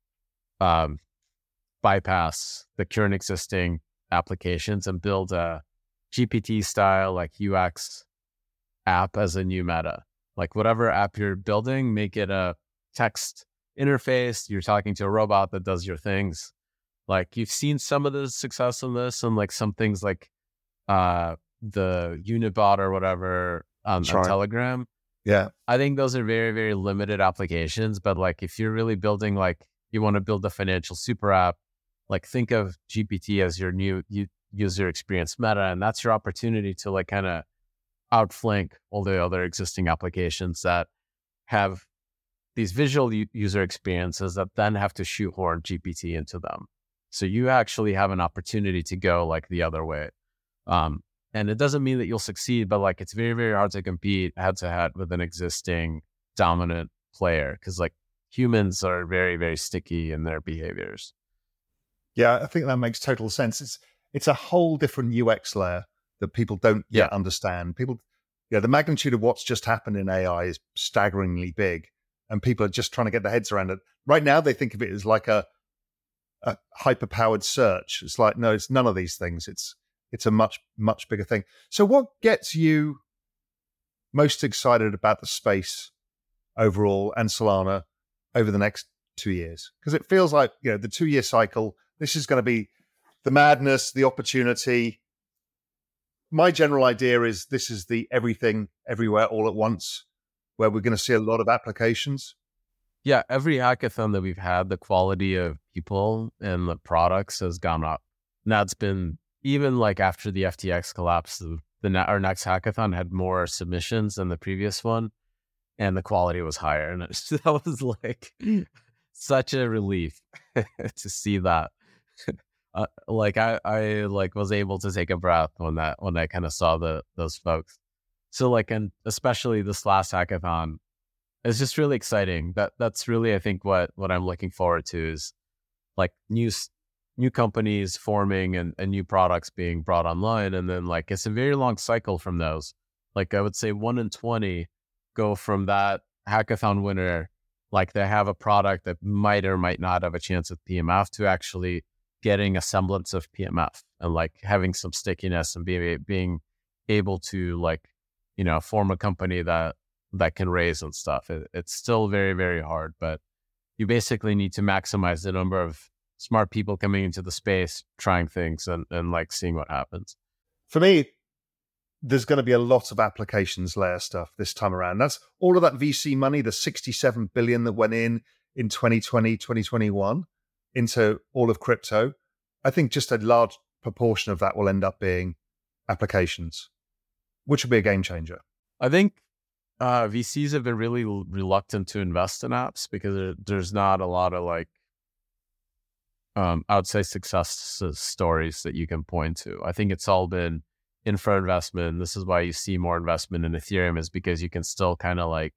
bypass the current existing applications and build a GPT style like UX app as a new meta. Like, whatever app you're building, make it a text interface. You're talking to a robot that does your things. Like, you've seen some of the success in this, and like some things like the Unibot or whatever on Telegram. Yeah. I think those are very, very limited applications. But like, if you're really building, like, you want to build a financial super app, like, think of GPT as your new user experience meta. And that's your opportunity to like kind of outflank all the other existing applications that have these visual user experiences that then have to shoehorn GPT into them. So you actually have an opportunity to go like the other way. And it doesn't mean that you'll succeed, but like, it's very, very hard to compete head to head with an existing dominant player, because like humans are very, very sticky in their behaviors. Yeah, I think that makes total sense. It's a whole different UX layer that people don't yet understand. The magnitude of what's just happened in AI is staggeringly big, and people are just trying to get their heads around it. Right now, they think of it as like a hyper-powered search. It's like, no, it's none of these things. It's a much, much bigger thing. So what gets you most excited about the space overall and Solana over the next 2 years? Because it feels like, the 2-year cycle, this is going to be the madness, the opportunity. My general idea is this is the everything, everywhere, all at once, where we're going to see a lot of applications. Yeah, every hackathon that we've had, the quality of people and the products has gone up. And that's been, even like after the FTX collapse, our next hackathon had more submissions than the previous one, and the quality was higher. And that was like such a relief to see that. Like I like was able to take a breath when I kind of saw those folks. So like, and especially this last hackathon, it's just really exciting. That's really, I think, what I'm looking forward to is like new companies forming and new products being brought online. And then like, it's a very long cycle from those. Like, I would say 1 in 20 go from that hackathon winner like they have a product that might or might not have a chance at PMF to actually getting a semblance of PMF and like having some stickiness and being able to like, form a company that can raise and stuff. It's still very, very hard, but you basically need to maximize the number of smart people coming into the space, trying things and like seeing what happens. For me, there's going to be a lot of applications layer stuff this time around. That's all of that VC money, the 67 billion that went in 2020, 2021 into all of crypto. I think just a large proportion of that will end up being applications, which will be a game changer. I think VCs have been really reluctant to invest in apps because there's not a lot of like outside success stories that you can point to. I think it's all been infra investment. This is why you see more investment in Ethereum, is because you can still kind of like,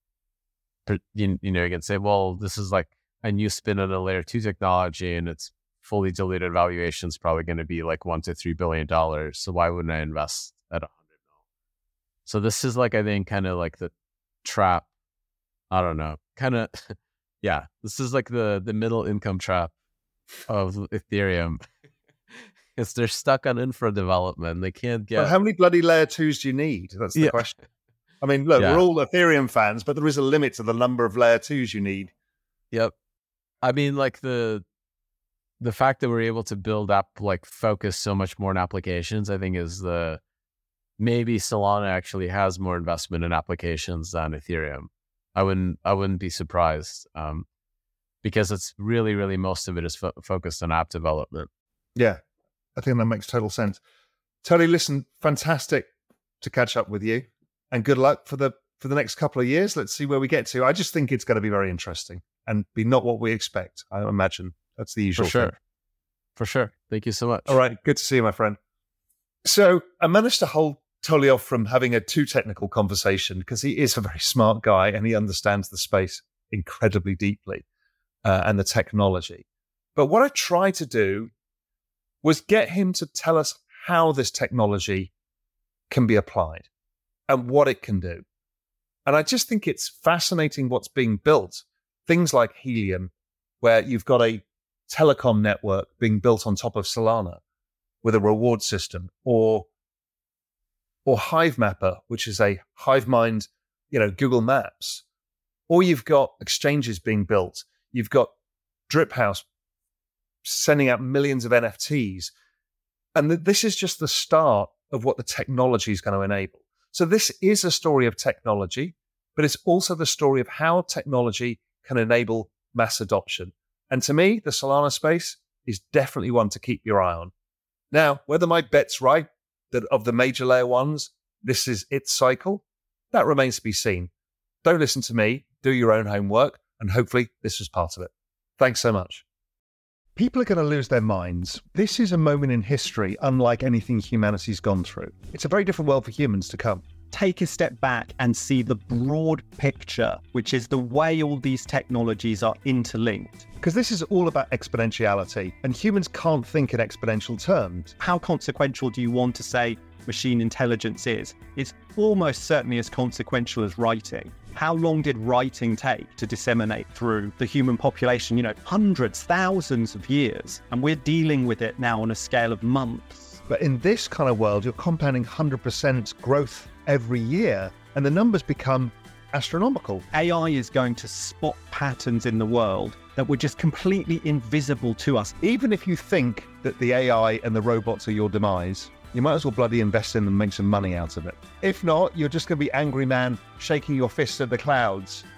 you can say, well, this is like a new spin on a layer 2 technology and it's fully diluted valuation is probably going to be like $1 to $3 billion. So why wouldn't I invest at 100 mil? So this is like, I think kind of like the trap. I don't know, kind of, yeah, this is like the middle income trap of Ethereum. Because they're stuck on infra development. They can't get... Well, how many bloody layer 2s do you need? That's the question. I mean, look, we're all Ethereum fans, but there is a limit to the number of layer 2s you need. Yep. I mean, like the fact that we're able to build up, like focus so much more on applications, I think is maybe Solana actually has more investment in applications than Ethereum. I wouldn't be surprised because it's really, really most of it is focused on app development. Yeah. I think that makes total sense. Tony, listen, fantastic to catch up with you, and good luck for the next couple of years. Let's see where we get to. I just think it's going to be very interesting and be not what we expect, I imagine. That's the usual thing. For sure. Thank you so much. All right. Good to see you, my friend. So I managed to hold Tony off from having a too technical conversation because he is a very smart guy and he understands the space incredibly deeply and the technology. But what I tried to do was get him to tell us how this technology can be applied and what it can do. And I just think it's fascinating what's being built. Things like Helium, where you've got a telecom network being built on top of Solana with a reward system, or Hivemapper, which is a HiveMind, Google Maps. Or you've got exchanges being built. You've got DripHouse sending out millions of NFTs. And this is just the start of what the technology is going to enable. So this is a story of technology, but it's also the story of how technology can enable mass adoption. And to me, the Solana space is definitely one to keep your eye on. Now, whether my bet's right, that of the major layer ones, this is its cycle, that remains to be seen. Don't listen to me, do your own homework, and hopefully this was part of it. Thanks so much. People are going to lose their minds. This is a moment in history unlike anything humanity's gone through. It's a very different world for humans to come. Take a step back and see the broad picture, which is the way all these technologies are interlinked. Because this is all about exponentiality, and humans can't think in exponential terms. How consequential do you want to say machine intelligence is? It's almost certainly as consequential as writing. How long did writing take to disseminate through the human population? Hundreds, thousands of years. And we're dealing with it now on a scale of months. But in this kind of world, you're compounding 100% growth every year, and the numbers become astronomical. AI is going to spot patterns in the world that were just completely invisible to us. Even if you think that the AI and the robots are your demise, you might as well bloody invest in them and make some money out of it. If not, you're just going to be angry man shaking your fist at the clouds